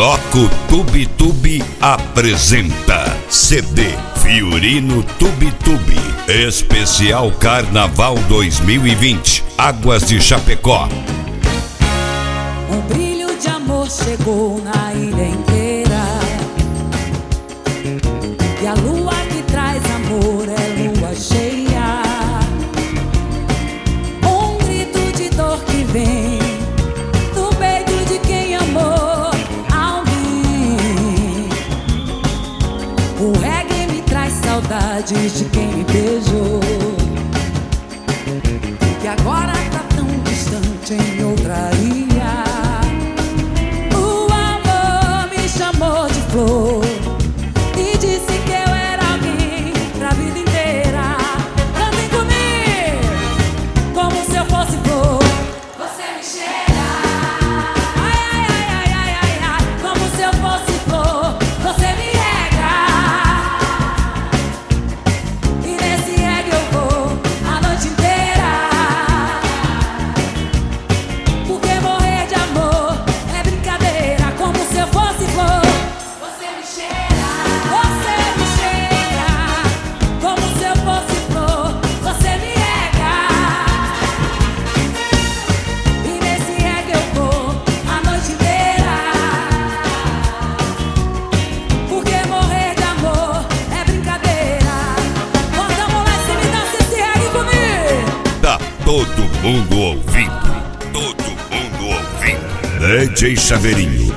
Bloco Tube Tube apresenta CD Fiorino Tube Tube Especial Carnaval 2020 Águas de Chapecó. Um brilho de amor chegou na ilha inteira, e a lua que traz amor é lua cheia. Um grito de dor que vem do peito de quem amou alguém. O reggae me traz saudades de quem me beijou, que agora tá tão distante em outra ilha. O amor me chamou de flor e disse que eu era alguém pra vida inteira. Cantem comigo, como se eu fosse flor. Você me cheira, ai, ai, ai, ai, ai, ai, como se eu fosse flor. Você me rega, e nesse reggae eu vou a noite inteira. Porque morrer de amor é brincadeira, como se eu fosse flor. Você me cheira, como se eu fosse flor. Você me rega, e nesse reggae eu vou a noite inteira. Porque morrer de amor é brincadeira. Bota a mão lá em cima e dança esse reggae comigo. Tá todo mundo ouvindo, todo mundo ouvindo. DJ Chaveirinho